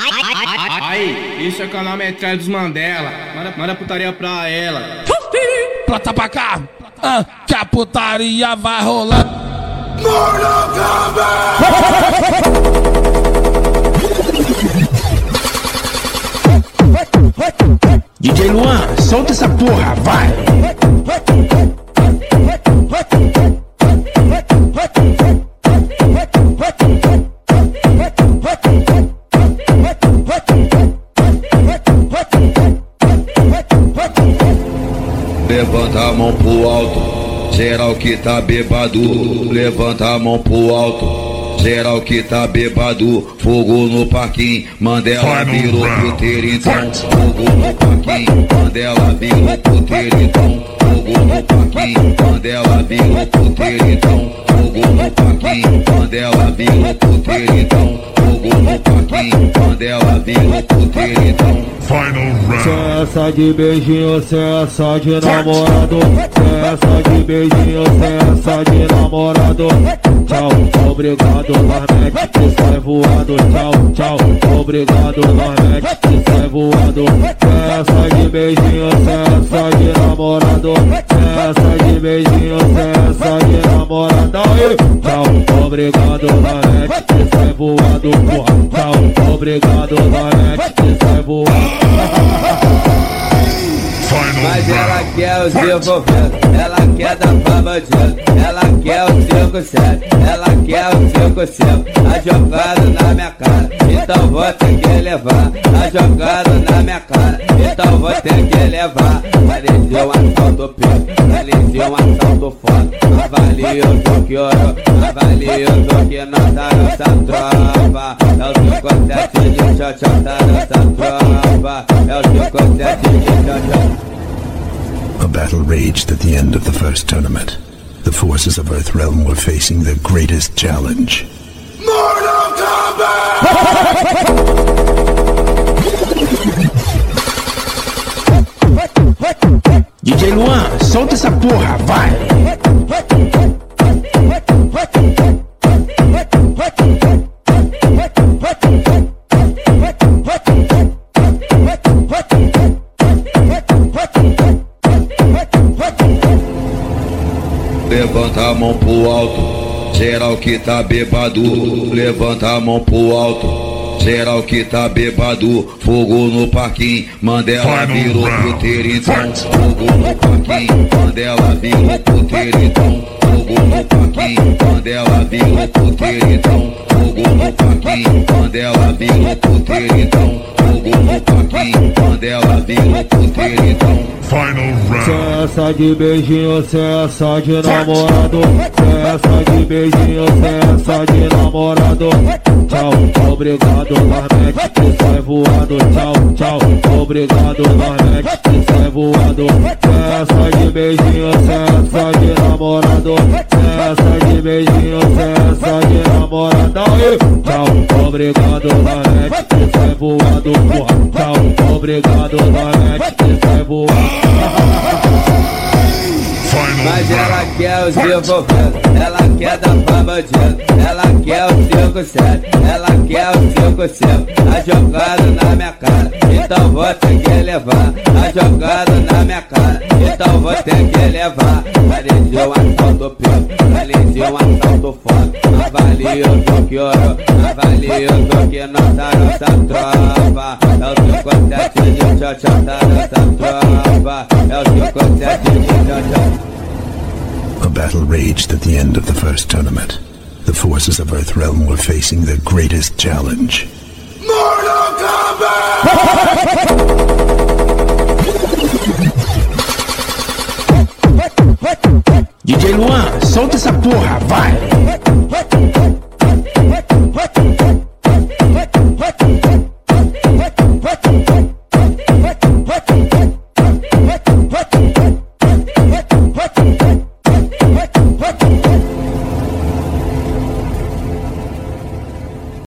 Aí, isso é cronometragem dos Mandela. Manda putaria pra ela. Plata pra cá, que a putaria vai rolar. DJ Luan, solta essa porra, vai! Levanta a mão pro alto, geral que tá bebado. Levanta a mão pro alto, geral que tá bebado. Fogo no parquinho, Mandela virou puteiro então. Fogo no parquinho, Mandela virou puteiro então. Fogo no parquinho, Mandela virou puteiro então. Fogo no parquinho, Mandela virou puteiro então. Fogo no parquinho, Mandela virou puteiro então. Cessa de beijinho, cessa de namorado. Cessa de beijinho, cessa de namorado. Tchau, obrigado, Larmete, que sai voado. Tchau, tchau, obrigado, Larmete, que sai voado. Cessa de beijinho, cessa de namorado. Cessa de beijinho, cessa de namorado. Tchau, obrigado, Larmete, que sai voado. Tchau, obrigado, Larmete, que sai voado. Mas ela quer os envolvidos, ela quer dar pra bandido, ela quer o 5-7, ela quer o 5-5. Tá jogando na minha cara, então vou ter que levar. Tá jogando na minha cara, então vou ter que levar. Parecia um assalto preto, parecia um assalto foda. Avalie o do que ouro, avalie o do que não tá nessa tropa. É o 5-7 de tchau, tá nessa tropa. É o 5-7 de tchau. A battle raged at the end of the first tournament. The forces of Earthrealm were facing their greatest challenge. Mortal Kombat! DJ Luan, solta essa porra, vai! Levanta a mão pro alto, geral que tá bebado. Levanta a mão pro alto, geral que tá bebado. Fogo no parquinho, Mandela virou puteiro então. Fogo no parquinho, Mandela virou puteiro então. Fogo no parquinho, Mandela virou puteiro então. Fogo no parquinho, Mandela virou puteiro então. Fogo no parquinho, Mandela virou puteiro então. Cessa de beijinho, cessa de namorado. Cessa de beijinho, cessa de namorado. Tchau, obrigado, Larmete, que sai voado. Tchau, tchau, obrigado, Larmete, que sai voado. Cessa de beijinho, cessa de namorado. Cessa de beijinho, cessa de namorado. Tchau, obrigado, Larmete, que sai voado. Tchau, obrigado, Larmete, que sai voado. Mas ela quer os envolvidos, ela quer dar pra bandido, ela quer o 5-7, ela quer o 5-5. Tá jogando na minha cara, então vou ter que levar. Tá jogando na minha cara, então vou ter que levar. Parecia um assalto preto, parecia um assalto foda. Avalie o do que ouro, avalie o do que não tá nessa tropa. É o 5-7 de tchau, tá nessa tropa. É o 5-7 de tchau. A battle raged at the end of the first tournament. The forces of Earthrealm were facing their greatest challenge. Mortal Kombat! DJ Luan, solta essa porra, vai!